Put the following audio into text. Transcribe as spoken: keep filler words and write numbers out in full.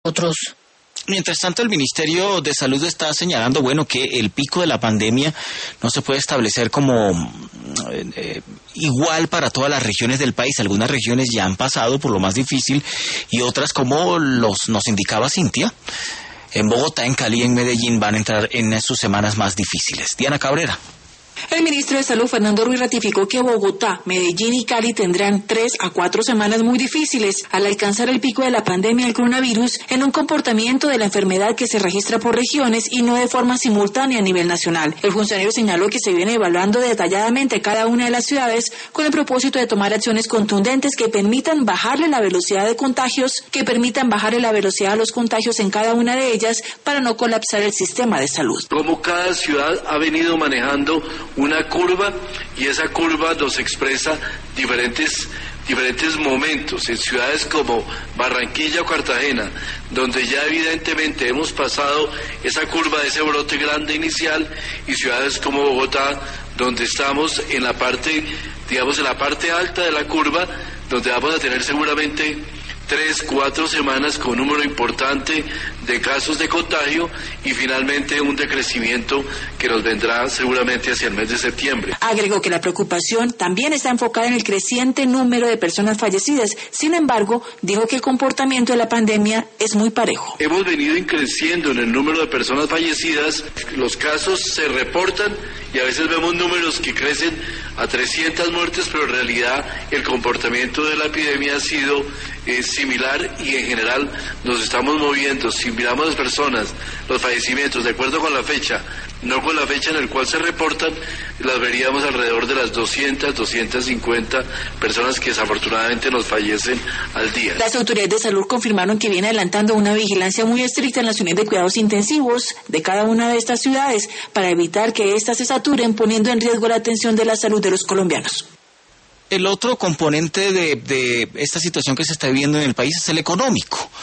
otros. Mientras tanto, el Ministerio de Salud está señalando, bueno, que el pico de la pandemia no se puede establecer como eh, igual para todas las regiones del país. Algunas regiones ya han pasado por lo más difícil y otras, como los nos indicaba Cintia, en Bogotá, en Cali, en Medellín, van a entrar en sus semanas más difíciles. Diana Cabrera. El ministro de Salud, Fernando Ruiz, ratificó que Bogotá, Medellín y Cali tendrán tres a cuatro semanas muy difíciles al alcanzar el pico de la pandemia del coronavirus en un comportamiento de la enfermedad que se registra por regiones y no de forma simultánea a nivel nacional. El funcionario señaló que se viene evaluando detalladamente cada una de las ciudades con el propósito de tomar acciones contundentes que permitan bajarle la velocidad de contagios, que permitan bajarle la velocidad a los contagios en cada una de ellas para no colapsar el sistema de salud. Como cada ciudad ha venido manejando una curva y esa curva nos expresa diferentes diferentes momentos en ciudades como Barranquilla o Cartagena, donde ya evidentemente hemos pasado esa curva de ese brote grande inicial, y ciudades como Bogotá, donde estamos en la parte, digamos, en la parte alta de la curva, donde vamos a tener seguramente tres, cuatro semanas con un número importante de casos de contagio y finalmente un decrecimiento que nos vendrá seguramente hacia el mes de septiembre. Agregó que la preocupación también está enfocada en el creciente número de personas fallecidas. Sin embargo, dijo que el comportamiento de la pandemia es muy parejo. Hemos venido creciendo en el número de personas fallecidas, los casos se reportan y a veces vemos números que crecen a trescientas muertes, pero en realidad el comportamiento de la epidemia ha sido eh, similar y en general nos estamos moviendo. Si miramos las personas, los fallecimientos, de acuerdo con la fecha, no con la fecha en la cual se reportan, las veríamos alrededor de las doscientas, doscientas cincuenta personas que desafortunadamente nos fallecen al día. Las autoridades de salud confirmaron que viene adelantando una vigilancia muy estricta en las unidades de cuidados intensivos de cada una de estas ciudades para evitar que éstas se saturen, poniendo en riesgo la atención de la salud de los colombianos. El otro componente de, de esta situación que se está viviendo en el país es el económico.